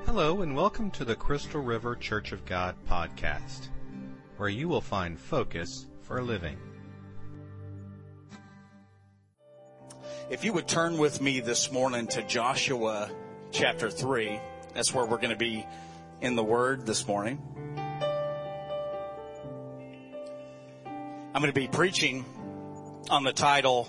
Hello and welcome to the Crystal River Church of God podcast, where you will find focus for living. If you would turn with me this morning to Joshua chapter 3, that's where we're going to be in the Word this morning. I'm going to be preaching on the title,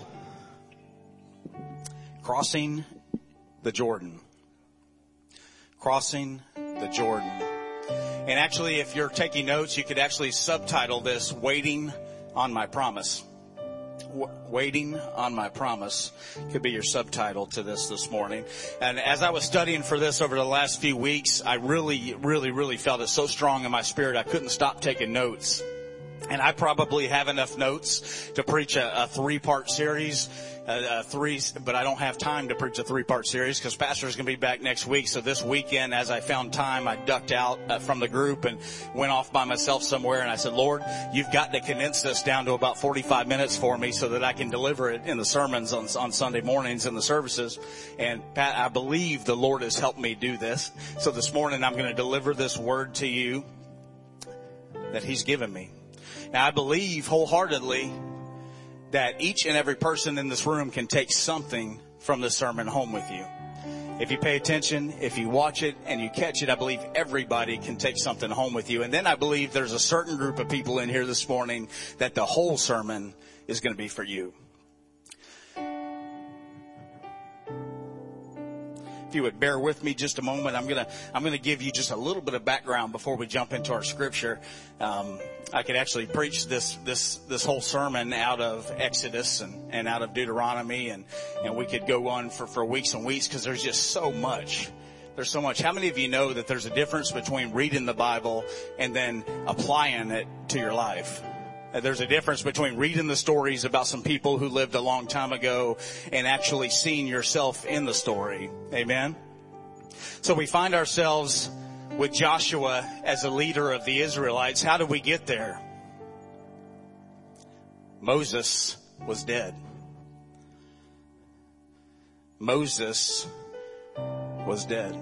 Crossing the Jordan. Crossing the Jordan. And actually, if you're taking notes, you could actually subtitle this, Waiting on My Promise. Waiting on My Promise could be your subtitle to this morning. And as I was studying for this over the last few weeks, I really felt it so strong in my spirit I couldn't stop taking notes. And I probably have enough notes to preach a three-part series, but I don't have time to preach a three-part series because Pastor's going to be back next week. So this weekend, as I found time, I ducked out from the group and went off by myself somewhere. And I said, Lord, you've got to condense this down to about 45 minutes for me so that I can deliver it in the sermons on Sunday mornings in the services. And Pat, I believe the Lord has helped me do this. So this morning, I'm going to deliver this word to you that He's given me. Now, I believe wholeheartedly that each and every person in this room can take something from this sermon home with you. If you pay attention, if you watch it and you catch it, I believe everybody can take something home with you. And then I believe there's a certain group of people in here this morning that the whole sermon is going to be for you. If you would bear with me just a moment, I'm gonna give you just a little bit of background before we jump into our scripture. I could actually preach this whole sermon out of Exodus and out of Deuteronomy, and we could go on for weeks and weeks because there's just so much. There's so much. How many of you know that there's a difference between reading the Bible and then applying it to your life? There's a difference between reading the stories about some people who lived a long time ago and actually seeing yourself in the story. Amen? So we find ourselves with Joshua as a leader of the Israelites. How did we get there? Moses was dead. Moses was dead.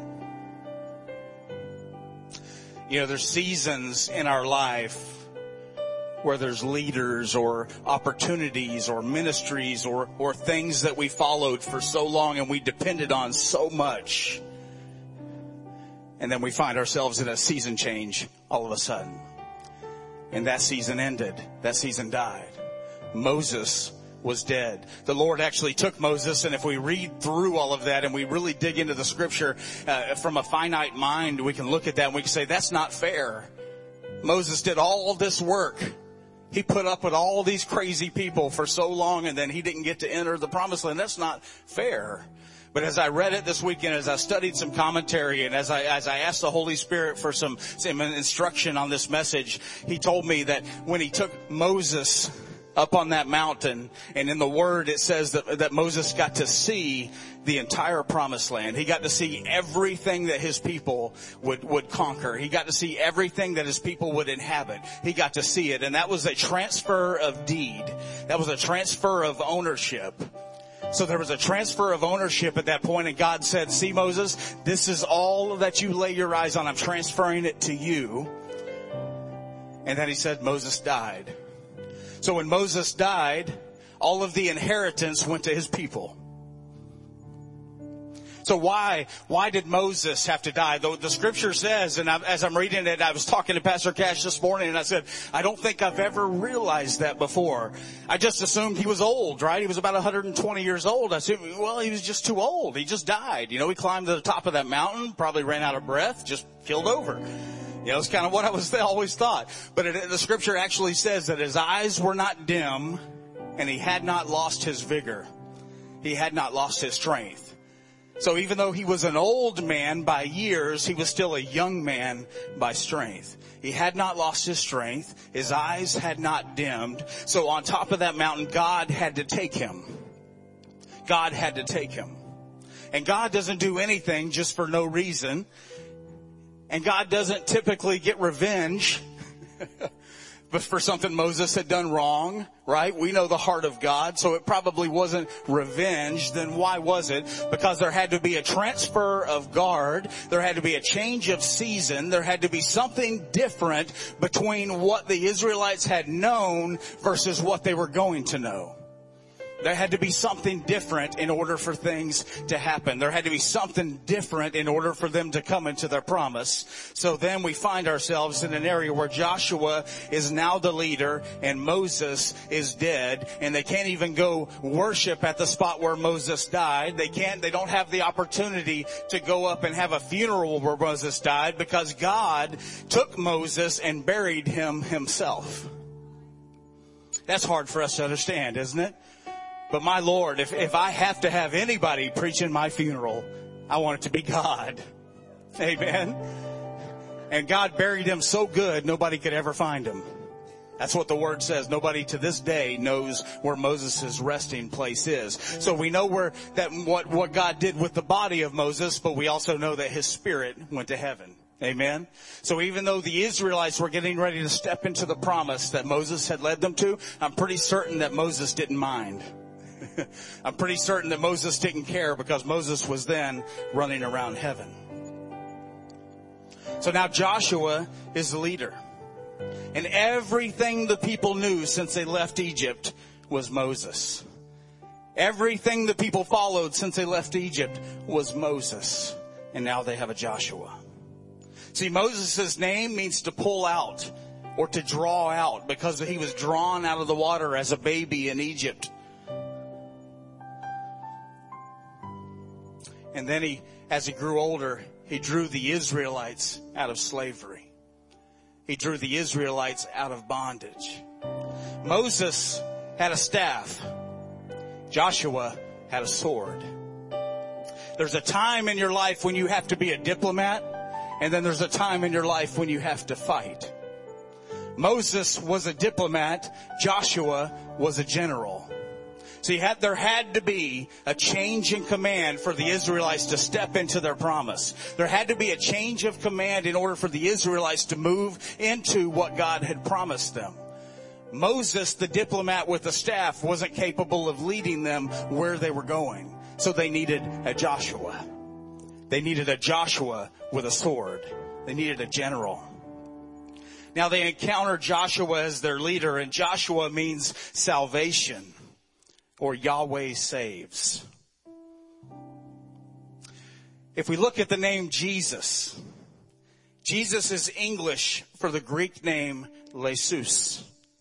You know, there's seasons in our life where there's leaders or opportunities or ministries or things that we followed for so long and we depended on so much. And then we find ourselves in a season change all of a sudden. And that season ended. That season died. Moses was dead. The Lord actually took Moses, and if we read through all of that and we really dig into the scripture from a finite mind, we can look at that and we can say, that's not fair. Moses did all this work. He put up with all these crazy people for so long, and then he didn't get to enter the promised land. That's not fair. But as I read it this weekend, as I studied some commentary, and as I asked the Holy Spirit for some instruction on this message, He told me that when He took Moses up on that mountain, and in the Word it says that Moses got to see the entire promised land. He got to see everything that his people would conquer. He got to see everything that his people would inhabit. He got to see it. And that was a transfer of deed. That was a transfer of ownership. So there was a transfer of ownership at that point, and God said, see, Moses, this is all that you lay your eyes on. I'm transferring it to you. And then He said Moses died. So when Moses died, all of the inheritance went to his people. So why did Moses have to die? The scripture says, and as I'm reading it, I was talking to Pastor Cash this morning, and I said, I don't think I've ever realized that before. I just assumed he was old, right? He was about 120 years old. I said, well, he was just too old. He just died. You know, he climbed to the top of that mountain, probably ran out of breath, just killed over. You know, it's kind of what I always thought. But the scripture actually says that his eyes were not dim, and he had not lost his vigor. He had not lost his strength. So even though he was an old man by years, he was still a young man by strength. He had not lost his strength. His eyes had not dimmed. So on top of that mountain, God had to take him. God had to take him. And God doesn't do anything just for no reason. And God doesn't typically get revenge. for something Moses had done wrong, right? We know the heart of God, so it probably wasn't revenge. Then why was it? Because there had to be a transfer of guard. There had to be a change of season. There had to be something different between what the Israelites had known versus what they were going to know. There had to be something different in order for things to happen. There had to be something different in order for them to come into their promise. So then we find ourselves in an area where Joshua is now the leader and Moses is dead, and they can't even go worship at the spot where Moses died. They don't have the opportunity to go up and have a funeral where Moses died because God took Moses and buried him himself. That's hard for us to understand, isn't it? But my Lord, if I have to have anybody preaching my funeral, I want it to be God. Amen. And God buried him so good, nobody could ever find him. That's what the word says. Nobody to this day knows where Moses' resting place is. So we know what God did with the body of Moses, but we also know that his spirit went to heaven. Amen. So even though the Israelites were getting ready to step into the promise that Moses had led them to, I'm pretty certain that Moses didn't mind. I'm pretty certain that Moses didn't care because Moses was then running around heaven. So now Joshua is the leader. And everything the people knew since they left Egypt was Moses. Everything the people followed since they left Egypt was Moses. And now they have a Joshua. See, Moses' name means to pull out or to draw out because he was drawn out of the water as a baby in Egypt. And then as he grew older, he drew the Israelites out of slavery. He drew the Israelites out of bondage. Moses had a staff. Joshua had a sword. There's a time in your life when you have to be a diplomat, and then there's a time in your life when you have to fight. Moses was a diplomat. Joshua was a general. See, there had to be a change in command for the Israelites to step into their promise. There had to be a change of command in order for the Israelites to move into what God had promised them. Moses, the diplomat with the staff, wasn't capable of leading them where they were going. So they needed a Joshua. They needed a Joshua with a sword. They needed a general. Now they encountered Joshua as their leader, and Joshua means salvation. Or Yahweh saves. If we look at the name Jesus, Jesus is English for the Greek name Jesus.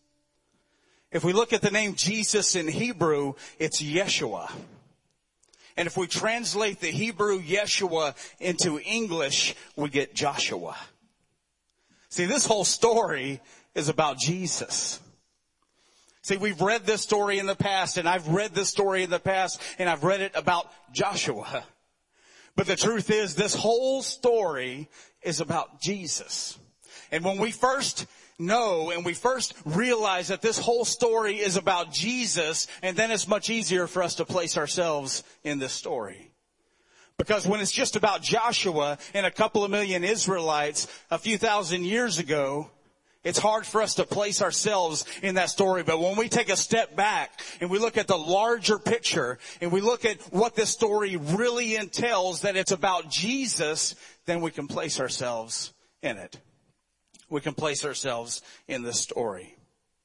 If we look at the name Jesus in Hebrew, it's Yeshua. And if we translate the Hebrew Yeshua into English, we get Joshua. See, this whole story is about Jesus. See, we've read this story in the past, and I've read this story in the past, and I've read it about Joshua. But the truth is, this whole story is about Jesus. And when we first know and we first realize that this whole story is about Jesus, and then it's much easier for us to place ourselves in this story. Because when it's just about Joshua and a couple of million Israelites a few thousand years ago, it's hard for us to place ourselves in that story. But when we take a step back and we look at the larger picture and we look at what this story really entails, that it's about Jesus, then we can place ourselves in it. We can place ourselves in this story.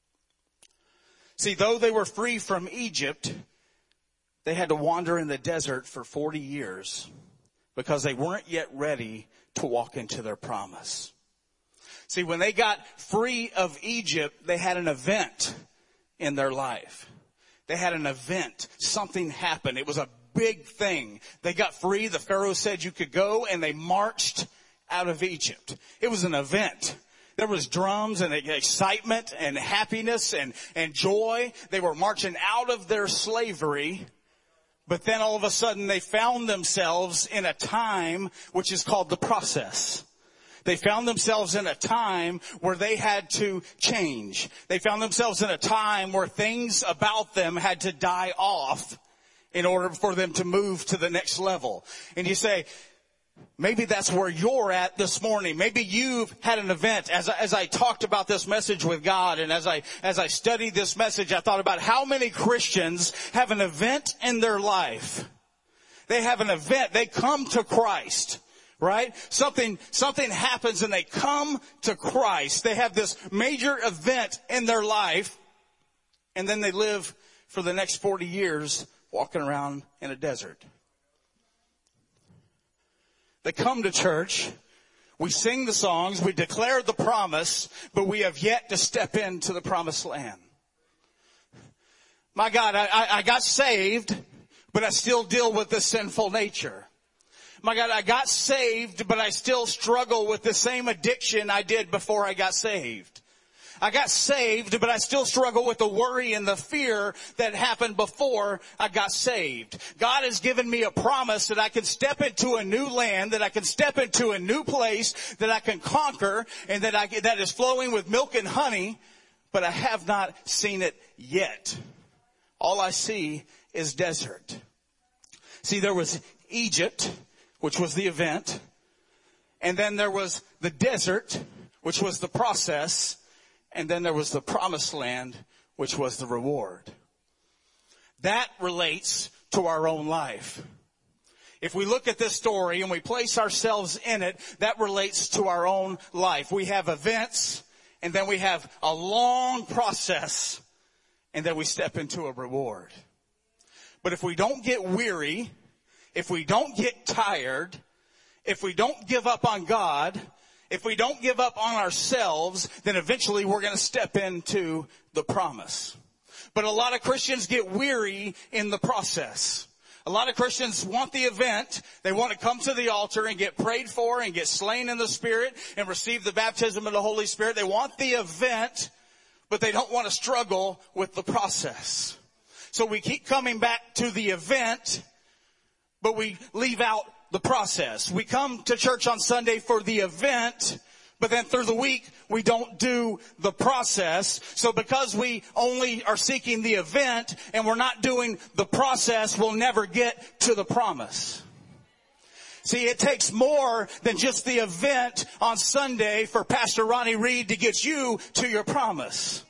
See, though they were free from Egypt, they had to wander in the desert for 40 years because they weren't yet ready to walk into their promise. See, when they got free of Egypt, they had an event in their life. They had an event. Something happened. It was a big thing. They got free. The Pharaoh said you could go, and they marched out of Egypt. It was an event. There was drums and excitement and happiness and joy. They were marching out of their slavery. But then all of a sudden they found themselves in a time which is called the process. They found themselves in a time where they had to change. They found themselves in a time where things about them had to die off in order for them to move to the next level. And you say, Maybe that's where you're at this morning. Maybe you've had an event. As I talked about this message with God, and as I studied this message, I thought about how many Christians have an event in their life. They have an event. They come to Christ, right? Something happens and they come to Christ. They have this major event in their life, and then they live for the next 40 years walking around in a desert. They come to church, we sing the songs, we declare the promise, but we have yet to step into the promised land. My God, I got saved, but I still deal with the sinful nature. My God, I got saved, but I still struggle with the same addiction I did before I got saved. I got saved, but I still struggle with the worry and the fear that happened before I got saved. God has given me a promise that I can step into a new land, that I can step into a new place, that I can conquer, and that is flowing with milk and honey, but I have not seen it yet. All I see is desert. See, there was Egypt, which was the event, and then there was the desert, which was the process, and then there was the promised land, which was the reward. That relates to our own life. If we look at this story and we place ourselves in it, that relates to our own life. We have events, and then we have a long process, and then we step into a reward. But if we don't get weary, if we don't get tired, if we don't give up on God, if we don't give up on ourselves, then eventually we're going to step into the promise. But a lot of Christians get weary in the process. A lot of Christians want the event. They want to come to the altar and get prayed for and get slain in the Spirit and receive the baptism of the Holy Spirit. They want the event, but they don't want to struggle with the process. So we keep coming back to the event, but we leave out the process. We come to church on Sunday for the event, but then through the week, we don't do the process. So because we only are seeking the event and we're not doing the process, we'll never get to the promise. See, it takes more than just the event on Sunday for Pastor Ronnie Reed to get you to your promise.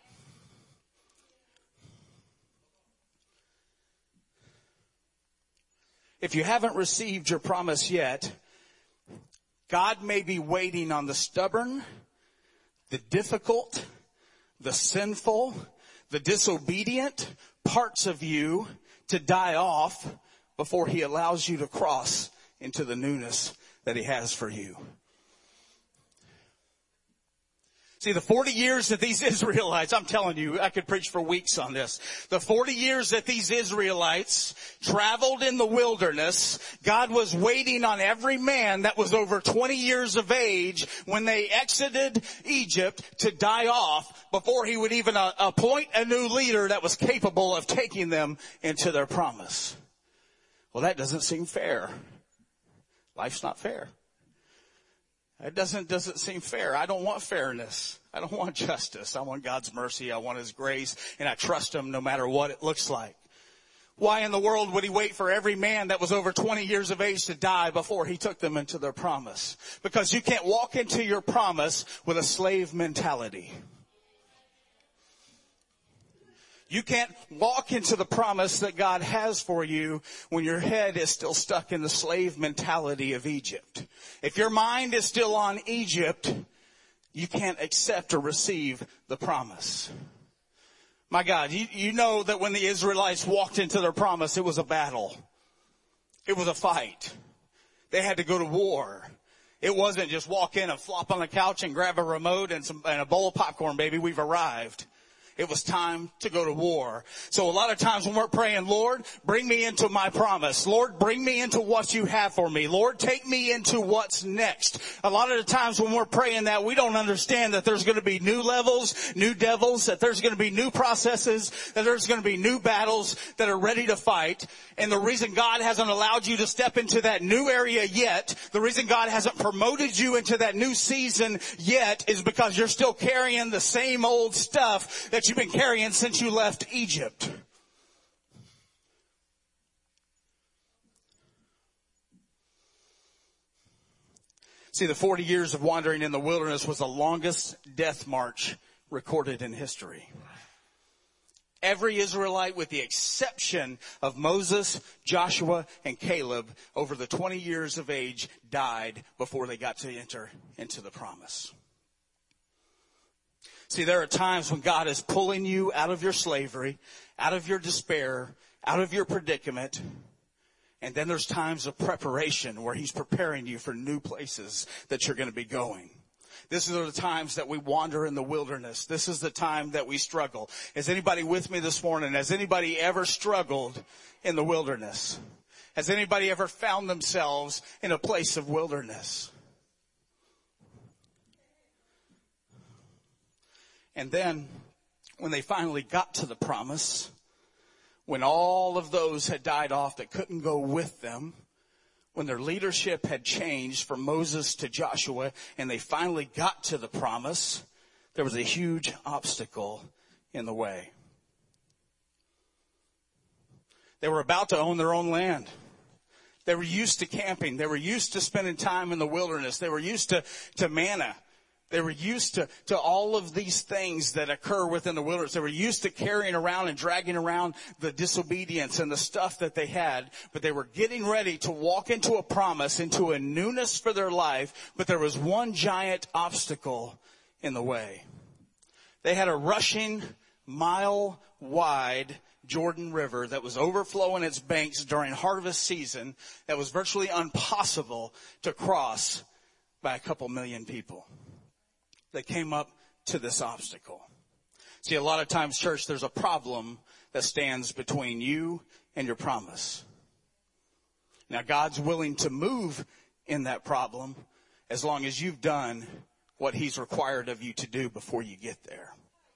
If you haven't received your promise yet, God may be waiting on the stubborn, the difficult, the sinful, the disobedient parts of you to die off before He allows you to cross into the newness that He has for you. See, the 40 years that these Israelites, I'm telling you, I could preach for weeks on this. The 40 years that these Israelites traveled in the wilderness, God was waiting on every man that was over 20 years of age when they exited Egypt to die off before He would even appoint a new leader that was capable of taking them into their promise. Well, that doesn't seem fair. Life's not fair. It doesn't seem fair. I don't want fairness. I don't want justice. I want God's mercy. I want His grace. And I trust Him no matter what it looks like. Why in the world would He wait for every man that was over 20 years of age to die before He took them into their promise? Because you can't walk into your promise with a slave mentality. You can't walk into the promise that God has for you when your head is still stuck in the slave mentality of Egypt. If your mind is still on Egypt, you can't accept or receive the promise. My God, you know that when the Israelites walked into their promise, it was a battle. It was a fight. They had to go to war. It wasn't just walk in and flop on the couch and grab a remote and a bowl of popcorn, baby, we've arrived. It was time to go to war. So a lot of times when we're praying, Lord, bring me into my promise. Lord, bring me into what you have for me. Lord, take me into what's next. A lot of the times when we're praying that, we don't understand that there's going to be new levels, new devils, that there's going to be new processes, that there's going to be new battles that are ready to fight. And the reason God hasn't allowed you to step into that new area yet, the reason God hasn't promoted you into that new season yet is because you're still carrying the same old stuff that you've been carrying since you left Egypt. See, the 40 years of wandering in the wilderness was the longest death march recorded in history. Every Israelite, with the exception of Moses, Joshua, and Caleb, over the 20 years of age, died before they got to enter into the promise. See, there are times when God is pulling you out of your slavery, out of your despair, out of your predicament. And then there's times of preparation where He's preparing you for new places that you're going to be going. This are the times that we wander in the wilderness. This is the time that we struggle. Is anybody with me this morning? Has anybody ever struggled in the wilderness? Has anybody ever found themselves in a place of wilderness? And then when they finally got to the promise, when all of those had died off that couldn't go with them, when their leadership had changed from Moses to Joshua, and they finally got to the promise, there was a huge obstacle in the way. They were about to own their own land. They were used to camping. They were used to spending time in the wilderness. They were used to manna. They were used to all of these things that occur within the wilderness. They were used to carrying around and dragging around the disobedience and the stuff that they had. But they were getting ready to walk into a promise, into a newness for their life. But there was one giant obstacle in the way. They had a rushing, mile-wide Jordan River that was overflowing its banks during harvest season that was virtually impossible to cross by a couple million people. They came up to this obstacle. See, a lot of times, church, there's a problem that stands between you and your promise. Now, God's willing to move in that problem as long as you've done what He's required of you to do before you get there.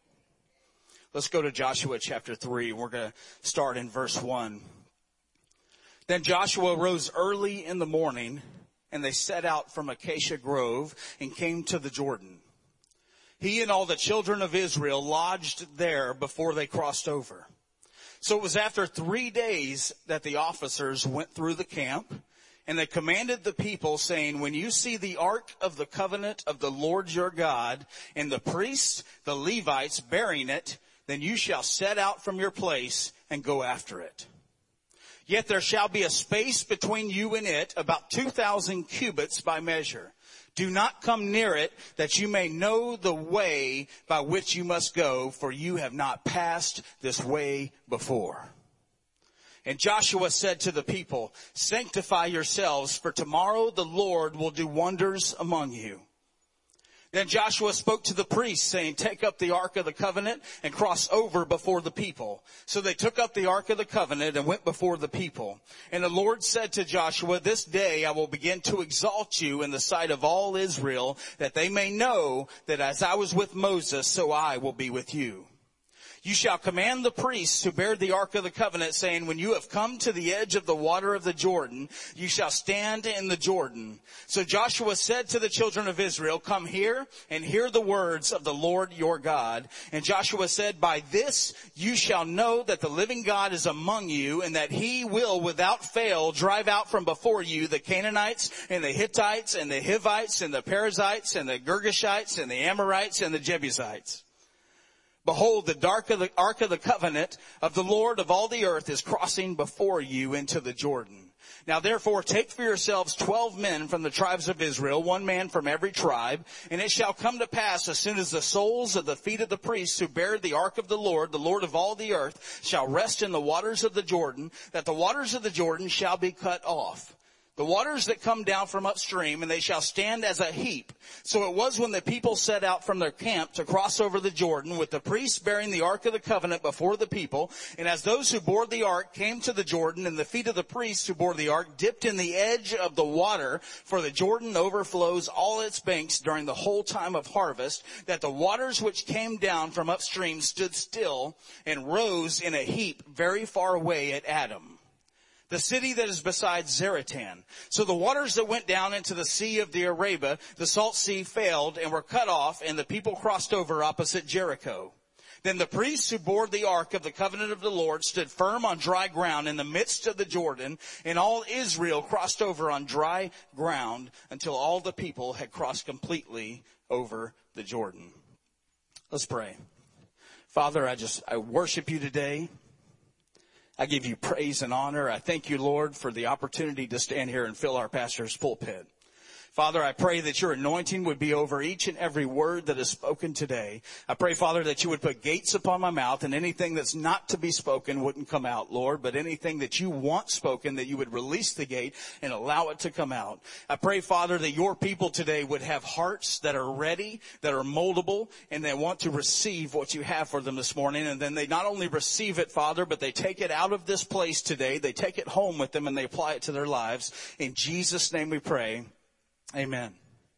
Let's go to Joshua chapter 3. We're going to start in verse 1. Then Joshua rose early in the morning, and they set out from Acacia Grove and came to the Jordan. He and all the children of Israel lodged there before they crossed over. So it was after 3 days that the officers went through the camp, and they commanded the people, saying, when you see the ark of the covenant of the Lord your God, and the priests, the Levites, bearing it, then you shall set out from your place and go after it. Yet there shall be a space between you and it, about 2,000 cubits by measure. Do not come near it, that you may know the way by which you must go, for you have not passed this way before. And Joshua said to the people, sanctify yourselves, for tomorrow the Lord will do wonders among you. Then Joshua spoke to the priests, saying, take up the ark of the covenant and cross over before the people. So they took up the ark of the covenant and went before the people. And the Lord said to Joshua, this day I will begin to exalt you in the sight of all Israel, that they may know that as I was with Moses, so I will be with you. You shall command the priests to bear the ark of the covenant, saying, when you have come to the edge of the water of the Jordan, you shall stand in the Jordan. So Joshua said to the children of Israel, come here and hear the words of the Lord your God. And Joshua said, by this you shall know that the living God is among you, and that He will without fail drive out from before you the Canaanites and the Hittites and the Hivites and the Perizzites and the Girgashites and the Amorites and the Jebusites. Behold, the ark of the covenant of the Lord of all the earth is crossing before you into the Jordan. Now therefore take for yourselves 12 men from the tribes of Israel, 1 man from every tribe. And it shall come to pass, as soon as the soles of the feet of the priests who bear the ark of the Lord of all the earth, shall rest in the waters of the Jordan, that the waters of the Jordan shall be cut off. The waters that come down from upstream, and they shall stand as a heap. So it was when the people set out from their camp to cross over the Jordan, with the priests bearing the ark of the covenant before the people. And as those who bore the ark came to the Jordan, and the feet of the priests who bore the ark dipped in the edge of the water, for the Jordan overflows all its banks during the whole time of harvest, that the waters which came down from upstream stood still and rose in a heap very far away at Adam, the city that is beside Zaratan. So the waters that went down into the sea of the Arabah, the salt sea, failed and were cut off, and the people crossed over opposite Jericho. Then the priests who bore the ark of the covenant of the Lord stood firm on dry ground in the midst of the Jordan, and all Israel crossed over on dry ground until all the people had crossed completely over the Jordan. Let's pray. Father, I worship you today. I give you praise and honor. I thank you, Lord, for the opportunity to stand here and fill our pastor's pulpit. Father, I pray that your anointing would be over each and every word that is spoken today. I pray, Father, that you would put gates upon my mouth, and anything that's not to be spoken wouldn't come out, Lord, but anything that you want spoken, that you would release the gate and allow it to come out. I pray, Father, that your people today would have hearts that are ready, that are moldable, and they want to receive what you have for them this morning. And then they not only receive it, Father, but they take it out of this place today, they take it home with them, and they apply it to their lives. In Jesus' name we pray. Amen.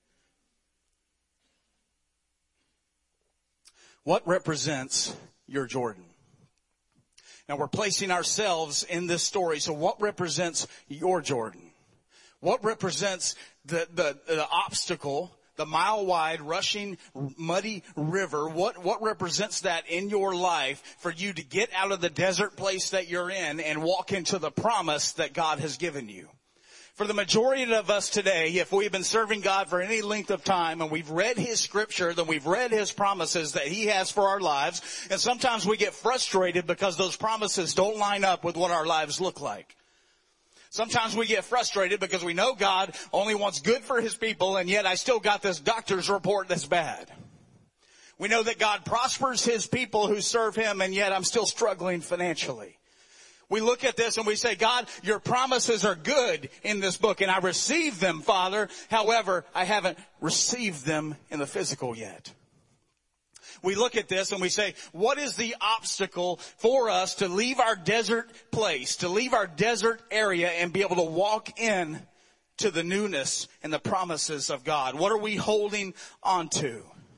What represents your Jordan? Now we're placing ourselves in this story. So what represents your Jordan? What represents the obstacle, the mile-wide, rushing, muddy river? What represents that in your life for you to get out of the desert place that you're in and walk into the promise that God has given you? For the majority of us today, if we've been serving God for any length of time and we've read His scripture, then we've read His promises that He has for our lives. And sometimes we get frustrated because those promises don't line up with what our lives look like. Sometimes we get frustrated because we know God only wants good for His people, and yet I still got this doctor's report that's bad. We know that God prospers His people who serve Him, and yet I'm still struggling financially. We look at this and we say, God, your promises are good in this book, and I receive them, Father. However, I haven't received them in the physical yet. We look at this and we say, what is the obstacle for us to leave our desert place, to leave our desert area and be able to walk in to the newness and the promises of God? What are we holding on to?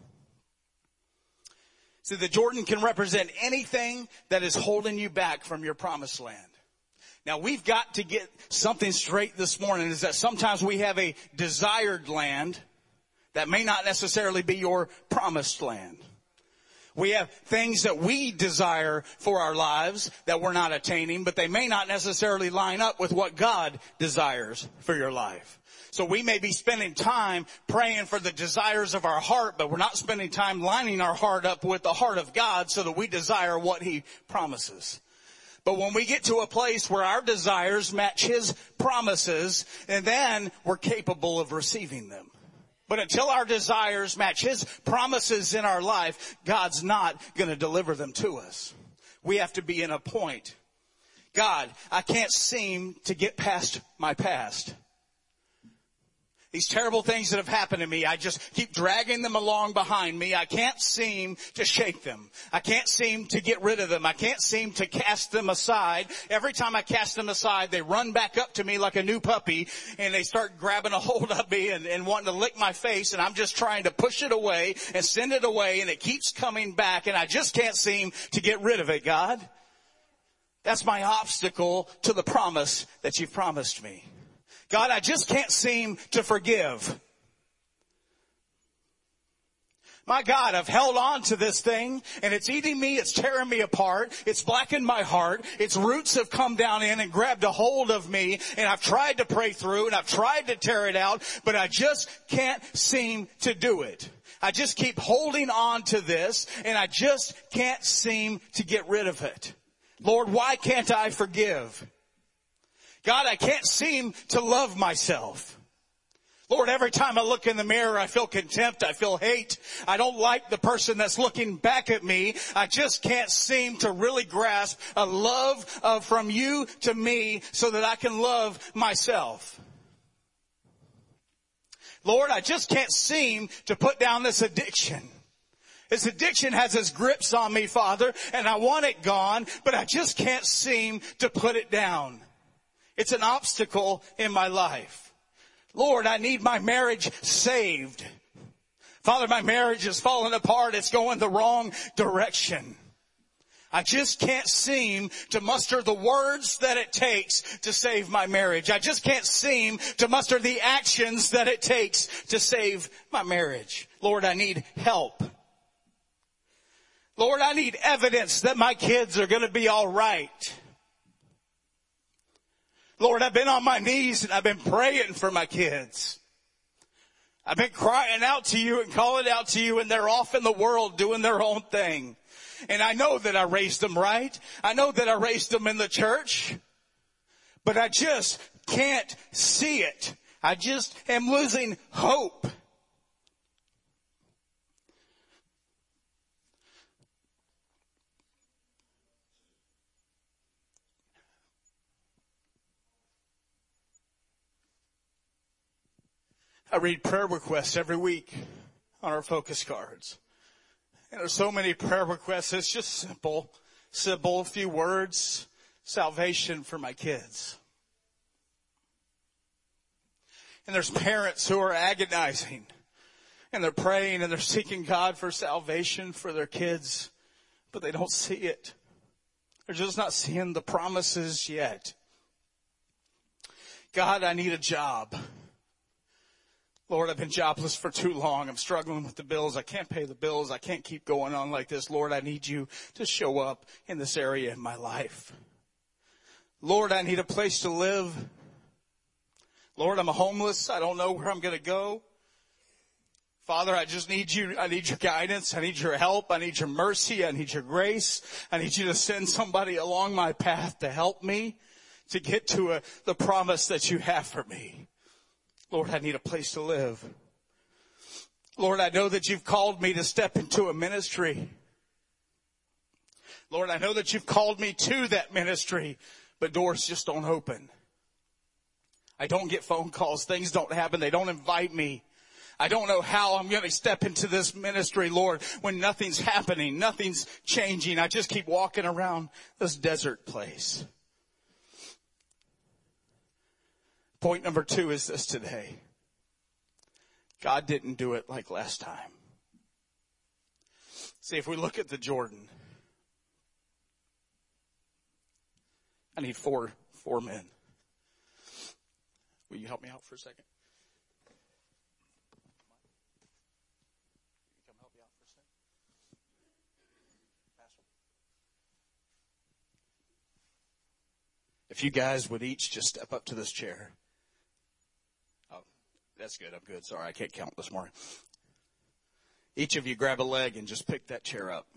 See, the Jordan can represent anything that is holding you back from your promised land. Now, we've got to get something straight this morning, is that sometimes we have a desired land that may not necessarily be your promised land. We have things that we desire for our lives that we're not attaining, but they may not necessarily line up with what God desires for your life. So we may be spending time praying for the desires of our heart, but we're not spending time lining our heart up with the heart of God so that we desire what He promises. But when we get to a place where our desires match His promises, and then we're capable of receiving them. But until our desires match His promises in our life, God's not going to deliver them to us. We have to be in a point. God, I can't seem to get past my past. These terrible things that have happened to me, I just keep dragging them along behind me. I can't seem to shake them. I can't seem to get rid of them. I can't seem to cast them aside. Every time I cast them aside, they run back up to me like a new puppy, and they start grabbing a hold of me and wanting to lick my face, and I'm just trying to push it away and send it away, and it keeps coming back, and I just can't seem to get rid of it, God. That's my obstacle to the promise that you've promised me. God, I just can't seem to forgive. My God, I've held on to this thing, and it's eating me, it's tearing me apart, it's blackened my heart, its roots have come down in and grabbed a hold of me, and I've tried to pray through, and I've tried to tear it out, but I just can't seem to do it. I just keep holding on to this, and I just can't seem to get rid of it. Lord, why can't I forgive? God, I can't seem to love myself. Lord, every time I look in the mirror, I feel contempt. I feel hate. I don't like the person that's looking back at me. I just can't seem to really grasp a love from you to me so that I can love myself. Lord, I just can't seem to put down this addiction. This addiction has its grips on me, Father, and I want it gone, but I just can't seem to put it down. It's an obstacle in my life. Lord, I need my marriage saved. Father, my marriage is falling apart. It's going the wrong direction. I just can't seem to muster the words that it takes to save my marriage. I just can't seem to muster the actions that it takes to save my marriage. Lord, I need help. Lord, I need evidence that my kids are going to be all right. Lord, I've been on my knees and I've been praying for my kids. I've been crying out to you and calling out to you, and they're off in the world doing their own thing. And I know that I raised them right. I know that I raised them in the church. But I just can't see it. I just am losing hope. I read prayer requests every week on our focus cards. And there's so many prayer requests. It's just simple, a few words, salvation for my kids. And there's parents who are agonizing, and they're praying and they're seeking God for salvation for their kids, but they don't see it. They're just not seeing the promises yet. God, I need a job. Lord, I've been jobless for too long. I'm struggling with the bills. I can't pay the bills. I can't keep going on like this. Lord, I need you to show up in this area in my life. Lord, I need a place to live. Lord, I'm homeless. I don't know where I'm going to go. Father, I just need you. I need your guidance. I need your help. I need your mercy. I need your grace. I need you to send somebody along my path to help me to get to the promise that you have for me. Lord, I need a place to live. Lord, I know that you've called me to step into a ministry. Lord, I know that you've called me to that ministry, but doors just don't open. I don't get phone calls. Things don't happen. They don't invite me. I don't know how I'm going to step into this ministry, Lord, when nothing's happening, nothing's changing. I just keep walking around this desert place. Point number 2 is this today. God didn't do it like last time. See, if we look at the Jordan, I need four men. Will you help me out for a second? Come help me out for a second? Pastor? If you guys would each just step up to this chair. Oh, that's good. I'm good. Sorry, I can't count this morning. Each of you grab a leg and just pick that chair up.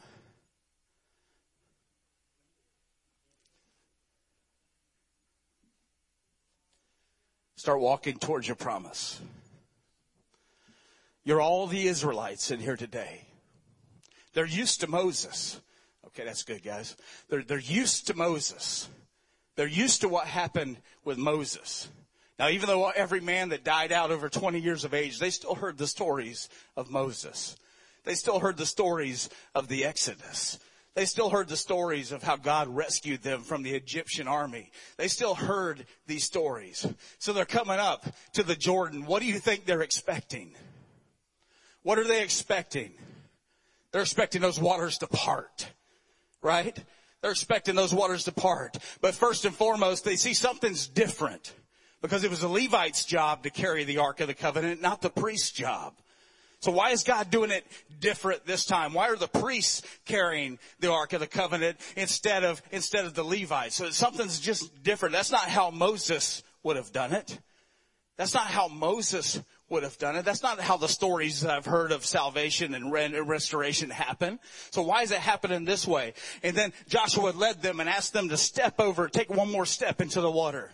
Start walking towards your promise. You're all the Israelites in here today. They're used to Moses. Okay, that's good, guys. They're used to Moses. They're used to what happened with Moses. Now, even though every man that died out over 20 years of age, they still heard the stories of Moses. They still heard the stories of the Exodus. They still heard the stories of how God rescued them from the Egyptian army. They still heard these stories. So they're coming up to the Jordan. What do you think they're expecting? What are they expecting? They're expecting those waters to part, right? They're expecting those waters to part. But first and foremost, they see something's different because it was the Levites' job to carry the Ark of the Covenant, not the priest's job. So why is God doing it different this time? Why are the priests carrying the Ark of the Covenant instead of the Levites? So something's just different. That's not how Moses would have done it. That's not how Moses would have done it. That's not how the stories that I've heard of salvation and restoration happen. So why is it happening this way? And then Joshua led them and asked them to step over, take one more step into the water.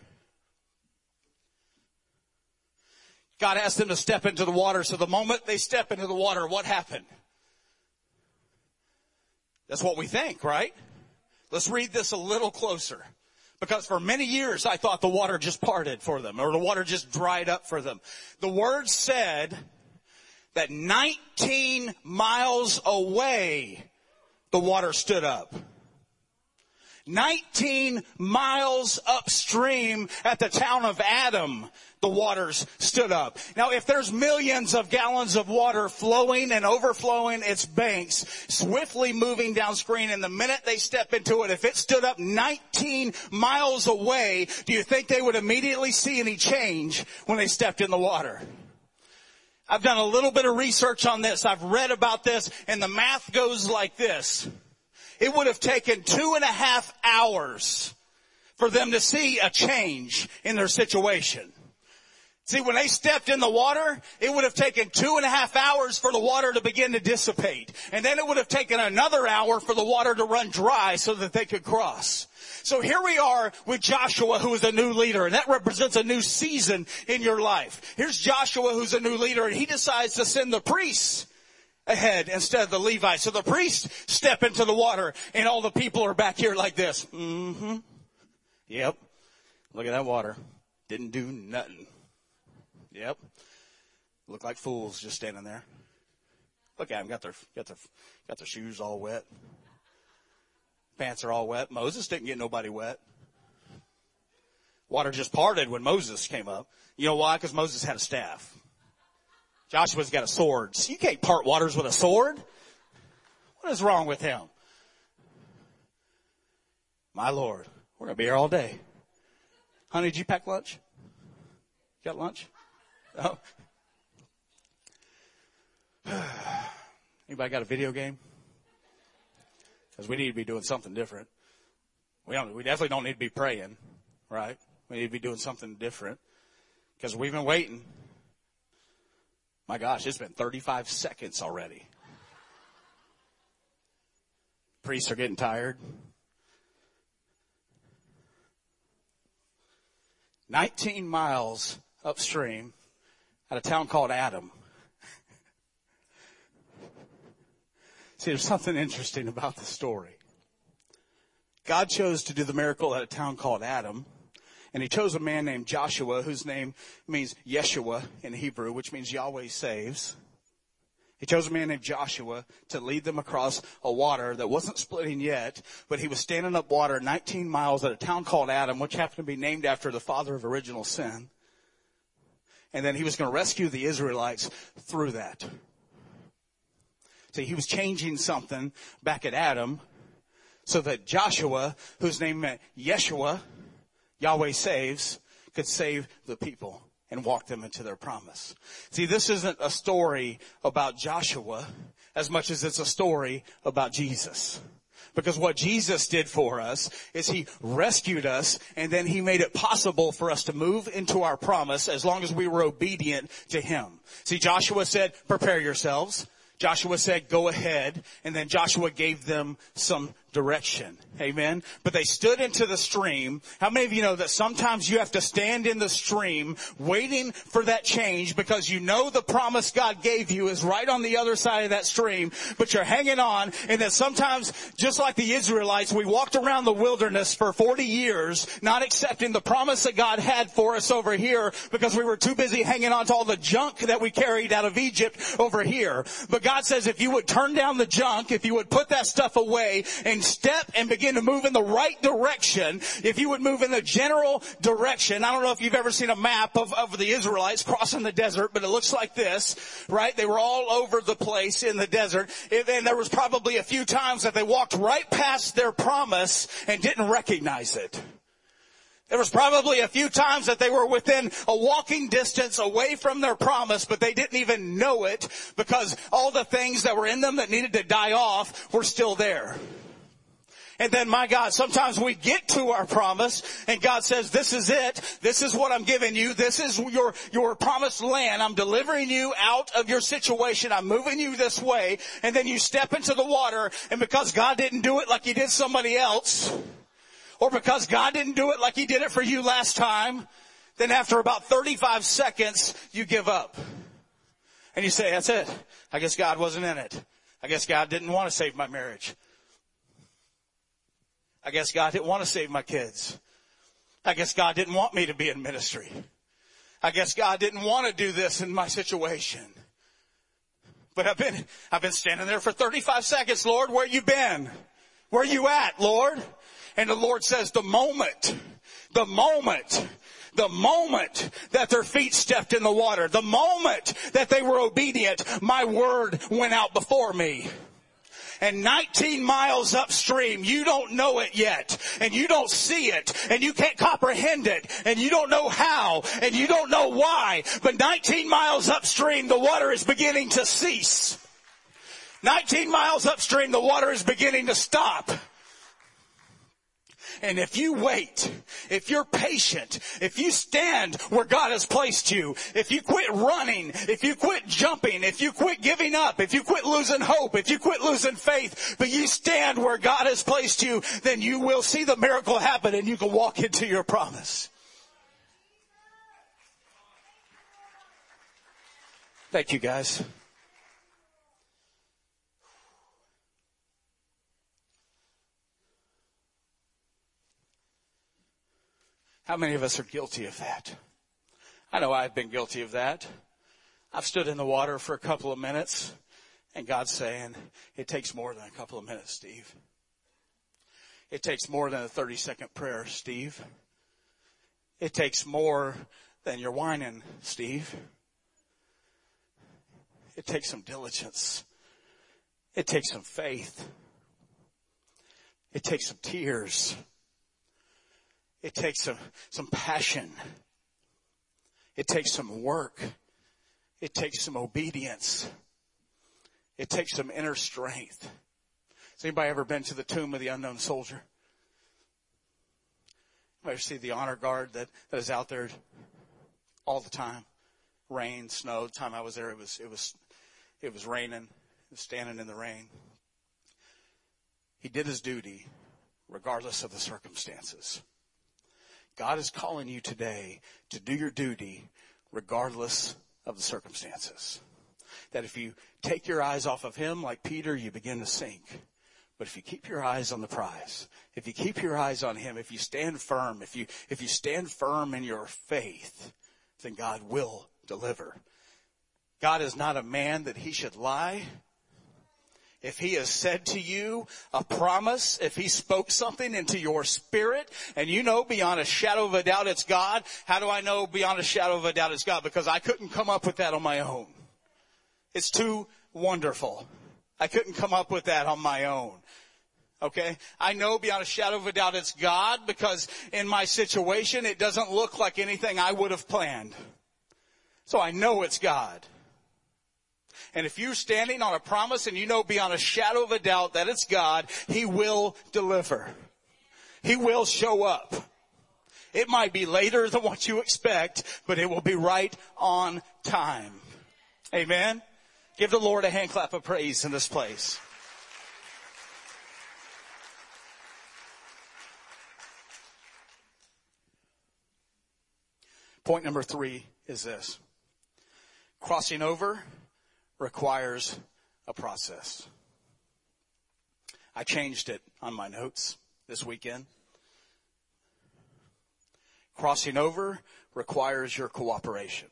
God asked them to step into the water. So the moment they step into the water, what happened? That's what we think, right? Let's read this a little closer. Because for many years, I thought the water just parted for them, or the water just dried up for them. The word said that 19 miles away, the water stood up. 19 miles upstream at the town of Adam, the waters stood up. Now, if there's millions of gallons of water flowing and overflowing its banks, swiftly moving downstream, and the minute they step into it, if it stood up 19 miles away, do you think they would immediately see any change when they stepped in the water? I've done a little bit of research on this. I've read about this, and the math goes like this. It would have taken 2.5 hours for them to see a change in their situation. See, when they stepped in the water, it would have taken 2.5 hours for the water to begin to dissipate. And then it would have taken another hour for the water to run dry so that they could cross. So here we are with Joshua, who is a new leader, and that represents a new season in your life. Here's Joshua, who's a new leader, and he decides to send the priests ahead instead of the Levites. So the priests step into the water, and all the people are back here like this. Mm-hmm. Yep. Look at that water. Didn't do nothing. Yep. Look like fools just standing there. Look at them. Got their shoes all wet. Pants are all wet. Moses didn't get nobody wet. Water just parted when Moses came up. You know why? Because Moses had a staff. Joshua's got a sword. So you can't part waters with a sword. What is wrong with him? My Lord, we're going to be here all day. Honey, did you pack lunch? You got lunch? Oh. Anybody got a video game? Because we need to be doing something different. We definitely don't need to be praying, right? We need to be doing something different. Because we've been waiting. My gosh, it's been 35 seconds already. Priests are getting tired. 19 miles upstream at a town called Adam. See, there's something interesting about the story. God chose to do the miracle at a town called Adam, and he chose a man named Joshua, whose name means Yeshua in Hebrew, which means Yahweh saves. He chose a man named Joshua to lead them across a water that wasn't splitting yet, but he was standing up water 19 miles at a town called Adam, which happened to be named after the father of original sin. And then he was going to rescue the Israelites through that. See, he was changing something back at Adam so that Joshua, whose name meant Yeshua, Yahweh saves, could save the people and walk them into their promise. See, this isn't a story about Joshua as much as it's a story about Jesus. Because what Jesus did for us is he rescued us, and then he made it possible for us to move into our promise as long as we were obedient to him. See, Joshua said, prepare yourselves. Joshua said, go ahead. And then Joshua gave them some direction. Amen. But they stood into the stream. How many of you know that sometimes you have to stand in the stream waiting for that change because you know the promise God gave you is right on the other side of that stream, but you're hanging on, and that sometimes, just like the Israelites, we walked around the wilderness for 40 years not accepting the promise that God had for us over here because we were too busy hanging on to all the junk that we carried out of Egypt over here. But God says if you would turn down the junk, if you would put that stuff away and step and begin to move in the right direction, if you would move in the general direction. I don't know if you've ever seen a map of the Israelites crossing the desert, but it looks like this, right? They were all over the place in the desert. And there was probably a few times that they walked right past their promise and didn't recognize it. There was probably a few times that they were within a walking distance away from their promise, but they didn't even know it because all the things that were in them that needed to die off were still there. And then, my God, sometimes we get to our promise and God says, this is it. This is what I'm giving you. This is your promised land. I'm delivering you out of your situation. I'm moving you this way. And then you step into the water, and because God didn't do it like he did somebody else, or because God didn't do it like he did it for you last time, then after about 35 seconds, you give up. And you say, that's it. I guess God wasn't in it. I guess God didn't want to save my marriage. I guess God didn't want to save my kids. I guess God didn't want me to be in ministry. I guess God didn't want to do this in my situation. But I've been standing there for 35 seconds. Lord, where you been? Where you at, Lord? And the Lord says, the moment that their feet stepped in the water, the moment that they were obedient, my word went out before me. And 19 miles upstream, you don't know it yet. And you don't see it. And you can't comprehend it. And you don't know how. And you don't know why. But 19 miles upstream, the water is beginning to cease. 19 miles upstream, the water is beginning to stop. And if you wait, if you're patient, if you stand where God has placed you, if you quit running, if you quit jumping, if you quit giving up, if you quit losing hope, if you quit losing faith, but you stand where God has placed you, then you will see the miracle happen and you can walk into your promise. Thank you, guys. How many of us are guilty of that? I know I've been guilty of that. I've stood in the water for a couple of minutes, and God's saying, it takes more than a couple of minutes, Steve. It takes more than a 30-second prayer, Steve. It takes more than your whining, Steve. It takes some diligence. It takes some faith. It takes some tears. It takes some passion. It takes some work. It takes some obedience. It takes some inner strength. Has anybody ever been to the tomb of the unknown soldier? You ever see the honor guard that is out there all the time? Rain, snow. The time I was there, it was raining. He was standing in the rain. He did his duty regardless of the circumstances. God is calling you today to do your duty regardless of the circumstances. That if you take your eyes off of Him like Peter, you begin to sink. But if you keep your eyes on the prize, if you keep your eyes on Him, if you stand firm, if you stand firm in your faith, then God will deliver. God is not a man that He should lie. If He has said to you a promise, if He spoke something into your spirit, and you know beyond a shadow of a doubt it's God, how do I know beyond a shadow of a doubt it's God? Because I couldn't come up with that on my own. It's too wonderful. I couldn't come up with that on my own. Okay? I know beyond a shadow of a doubt it's God because in my situation it doesn't look like anything I would have planned. So I know it's God. And if you're standing on a promise and you know beyond a shadow of a doubt that it's God, He will deliver. He will show up. It might be later than what you expect, but it will be right on time. Amen? Give the Lord a hand clap of praise in this place. Point number 3 is this. Crossing over requires a process. I changed it on my notes this weekend. Crossing over requires your cooperation.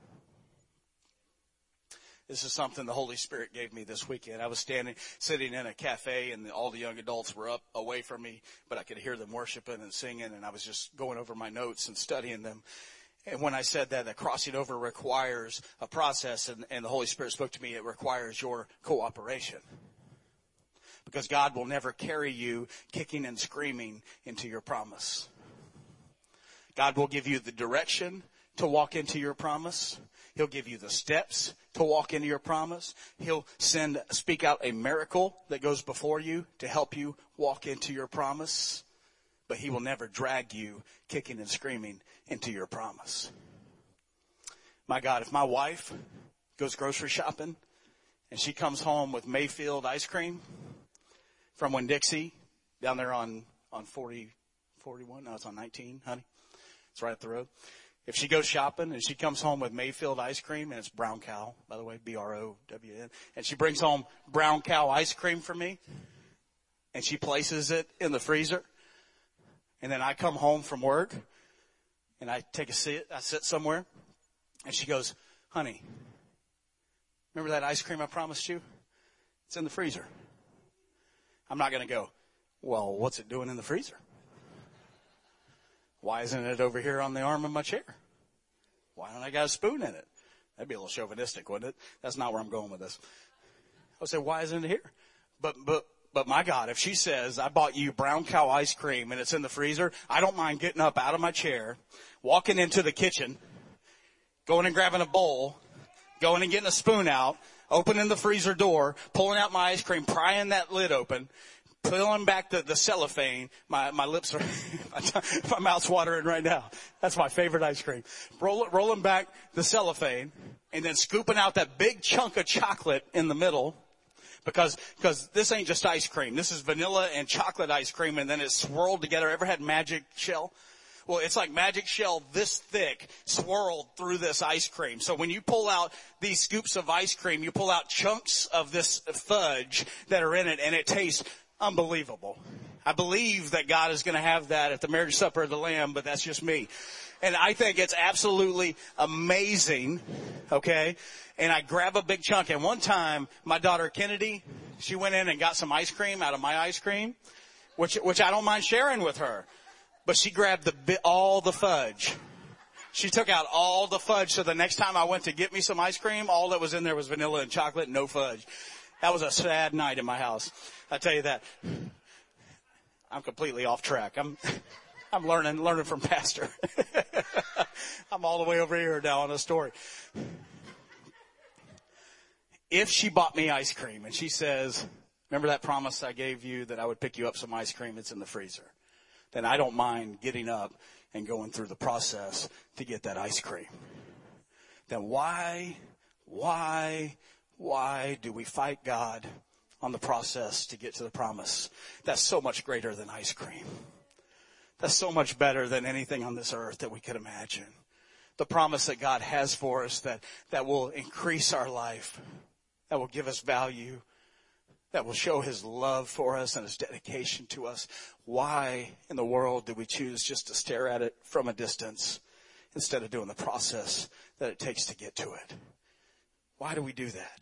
This is something the Holy Spirit gave me this weekend. I was sitting in a cafe, and all the young adults were up away from me, but I could hear them worshiping and singing, and I was just going over my notes and studying them. And when I said that crossing over requires a process, and the Holy Spirit spoke to me, it requires your cooperation. Because God will never carry you kicking and screaming into your promise. God will give you the direction to walk into your promise. He'll give you the steps to walk into your promise. He'll speak out a miracle that goes before you to help you walk into your promise. But He will never drag you kicking and screaming into your promise. My God, if my wife goes grocery shopping and she comes home with Mayfield ice cream from Winn-Dixie down there on 41, no, it's on 19, honey. It's right up the road. If she goes shopping and she comes home with Mayfield ice cream, and it's Brown Cow, by the way, BROWN, and she brings home Brown Cow ice cream for me, and she places it in the freezer, and then I come home from work, and I take a seat, I sit somewhere, and she goes, honey, remember that ice cream I promised you? It's in the freezer. I'm not going to go, well, what's it doing in the freezer? Why isn't it over here on the arm of my chair? Why don't I got a spoon in it? That'd be a little chauvinistic, wouldn't it? That's not where I'm going with this. I would say, why isn't it here? But my God, if she says, I bought you brown cow ice cream and it's in the freezer, I don't mind getting up out of my chair, walking into the kitchen, going and grabbing a bowl, going and getting a spoon out, opening the freezer door, pulling out my ice cream, prying that lid open, pulling back the cellophane. My lips are, my mouth's watering right now. That's my favorite ice cream. Rolling back the cellophane and then scooping out that big chunk of chocolate in the middle. Because this ain't just ice cream. This is vanilla and chocolate ice cream, and then it's swirled together. Ever had Magic Shell? Well, it's like Magic Shell this thick, swirled through this ice cream. So when you pull out these scoops of ice cream, you pull out chunks of this fudge that are in it, and it tastes unbelievable. I believe that God is going to have that at the marriage supper of the Lamb, but that's just me. And I think it's absolutely amazing, okay? And I grab a big chunk. And one time, my daughter Kennedy, she went in and got some ice cream out of my ice cream, which I don't mind sharing with her. But she grabbed all the fudge. She took out all the fudge. So the next time I went to get me some ice cream, all that was in there was vanilla and chocolate, no fudge. That was a sad night in my house. I tell you that. I'm completely off track. I'm learning from Pastor. I'm all the way over here now on a story. If she bought me ice cream and she says, remember that promise I gave you that I would pick you up some ice cream? It's in the freezer. Then I don't mind getting up and going through the process to get that ice cream. Then why do we fight God on the process to get to the promise? That's so much greater than ice cream. That's so much better than anything on this earth that we could imagine. The promise that God has for us that will increase our life, that will give us value, that will show his love for us and his dedication to us. Why in the world do we choose just to stare at it from a distance instead of doing the process that it takes to get to it? Why do we do that?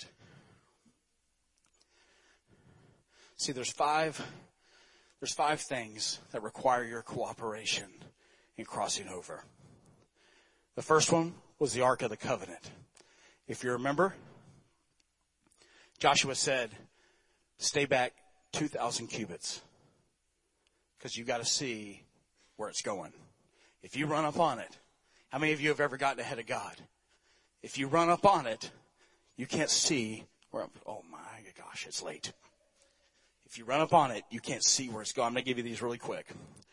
See, there's five things that require your cooperation in crossing over. The first one was the Ark of the Covenant. If you remember, Joshua said, stay back 2,000 cubits because you got to see where it's going. If you run up on it, how many of you have ever gotten ahead of God? If you run up on it, you can't see where, oh my gosh, it's late. If you run up on it, you can't see where it's going. I'm going to give you these really quick.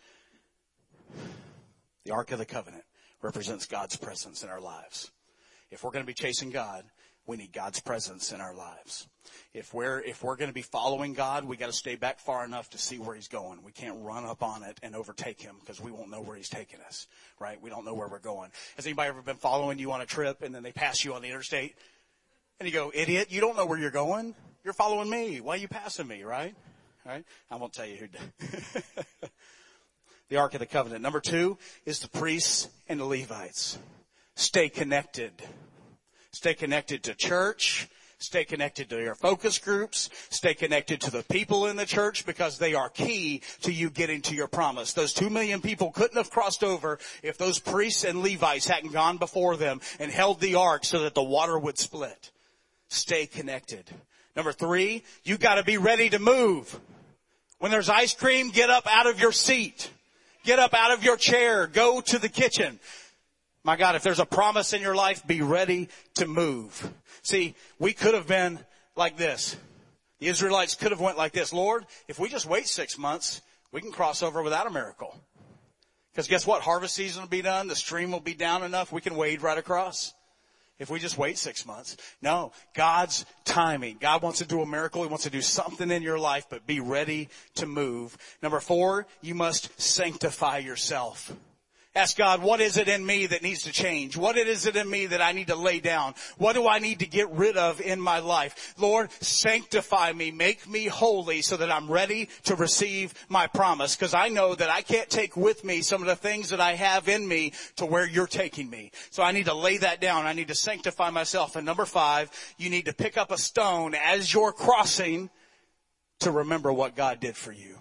The Ark of the Covenant represents God's presence in our lives. If we're going to be chasing God, we need God's presence in our lives. If we're going to be following God, we got to stay back far enough to see where he's going. We can't run up on it and overtake him because we won't know where he's taking us, right? We don't know where we're going. Has anybody ever been following you on a trip and then they pass you on the interstate? And you go, idiot, you don't know where you're going. You're following me. Why are you passing me, right? Right? I won't tell you who did. The Ark of the Covenant. Number 2 is the priests and the Levites. Stay connected. Stay connected to church. Stay connected to your focus groups. Stay connected to the people in the church because they are key to you getting to your promise. Those 2 million people couldn't have crossed over if those priests and Levites hadn't gone before them and held the ark so that the water would split. Stay connected. Number 3, you got to be ready to move. When there's ice cream, get up out of your seat. Get up out of your chair. Go to the kitchen. My God, if there's a promise in your life, be ready to move. See, we could have been like this. The Israelites could have went like this. Lord, if we just wait 6 months, we can cross over without a miracle. Because guess what? Harvest season will be done. The stream will be down enough. We can wade right across. If we just wait 6 months. No, God's timing. God wants to do a miracle. He wants to do something in your life, but be ready to move. Number 4, you must sanctify yourself. Ask God, what is it in me that needs to change? What is it in me that I need to lay down? What do I need to get rid of in my life? Lord, sanctify me. Make me holy so that I'm ready to receive my promise. Because I know that I can't take with me some of the things that I have in me to where you're taking me. So I need to lay that down. I need to sanctify myself. And number 5, you need to pick up a stone as you're crossing to remember what God did for you.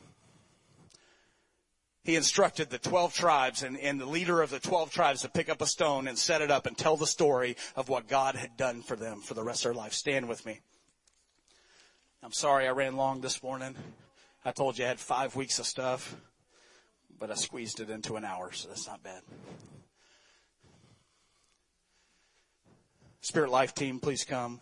He instructed the 12 tribes and the leader of the 12 tribes to pick up a stone and set it up and tell the story of what God had done for them for the rest of their life. Stand with me. I'm sorry I ran long this morning. I told you I had 5 weeks of stuff, but I squeezed it into an hour, so that's not bad. Spirit Life team, please come.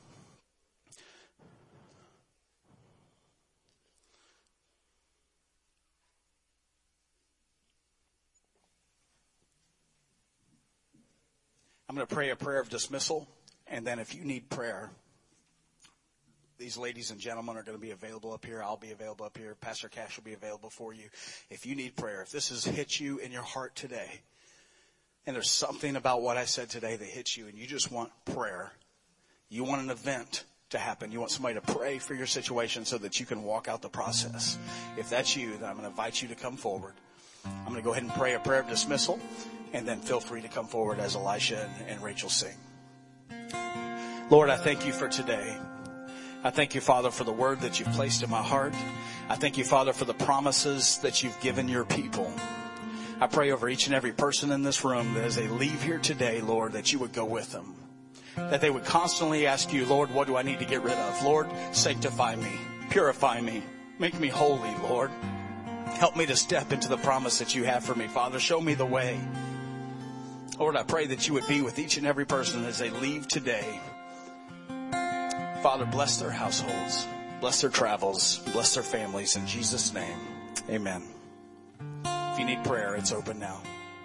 I'm going to pray a prayer of dismissal, and then if you need prayer, these ladies and gentlemen are going to be available up here. I'll be available up here. Pastor Cash will be available for you. If you need prayer, if this has hit you in your heart today, and there's something about what I said today that hits you, and you just want prayer, you want an event to happen, you want somebody to pray for your situation so that you can walk out the process. If that's you, then I'm going to invite you to come forward. I'm going to go ahead and pray a prayer of dismissal, and then feel free to come forward as Elisha and Rachel sing. Lord, I thank you for today. I thank you, Father, for the word that you've placed in my heart. I thank you, Father, for the promises that you've given your people. I pray over each and every person in this room that as they leave here today, Lord, that you would go with them. That they would constantly ask you, Lord, what do I need to get rid of? Lord, sanctify me, purify me, make me holy, Lord. Help me to step into the promise that you have for me. Father, show me the way. Lord, I pray that you would be with each and every person as they leave today. Father, bless their households, bless their travels, bless their families. In Jesus' name, amen. If you need prayer, it's open now.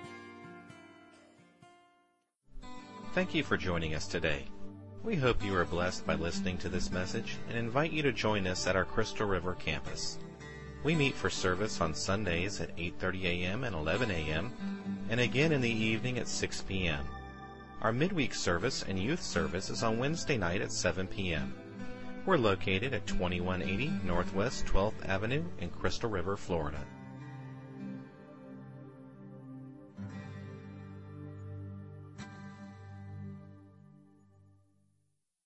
Thank you for joining us today. We hope you are blessed by listening to this message and invite you to join us at our Crystal River campus. We meet for service on Sundays at 8:30 a.m. and 11 a.m. and again in the evening at 6 p.m. Our midweek service and youth service is on Wednesday night at 7 p.m. We're located at 2180 Northwest 12th Avenue in Crystal River, Florida.